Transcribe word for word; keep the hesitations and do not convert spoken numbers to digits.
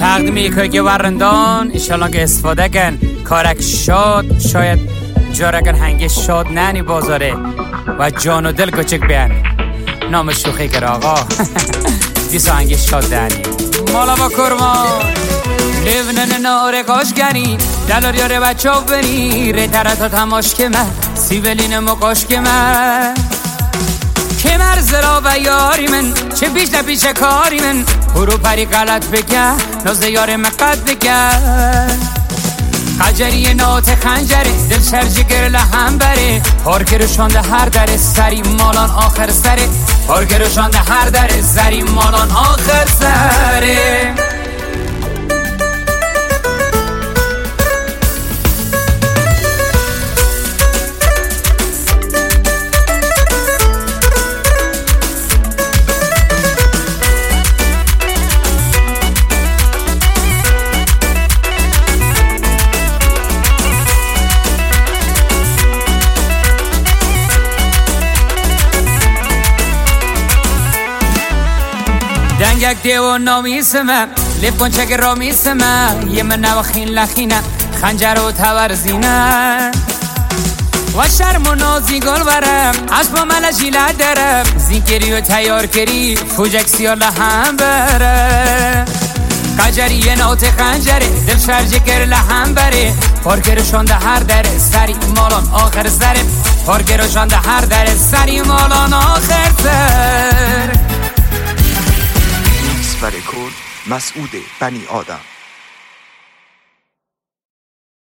تقدیم که ورندان ایشالله که استفاده کن کارک شاد شاید جارکن هنگه شاد نانی بازاره و جان و دل کچک بیان نام شوخی کر آقا دیسا هنگه شاد دانی مالا با کرمان لیونن ناره کاشگنی دلار یاره بچه ها بری ری ترتا تماش که من سیولین مقاش که من که مرزرا و یاری من چه بیش نپیش کاری من برو پری غلط بکن نازه یار مقد بکن قجری نات خنجره دل شرجه گرله هم بره پارکر شانده هر در سری مالان آخر سره پارکر شانده هر در سری مالان آخر سره دنگک دیو نامیسمه لیف کن چک رامیسمه یه من نوخین لخینه خنجر و تورزینه و شرم و نازی گل برم اسب و ملجیله درم زیگری و تیار کری فوجک سیاله هم بره قجری یه نوت خنجره دل شرجه کرله هم بره پارکرشانده هر در سری مالان آخر سره پارکرشانده هر در سری مالان آخر سر و رکورد مسعود بنی آدم.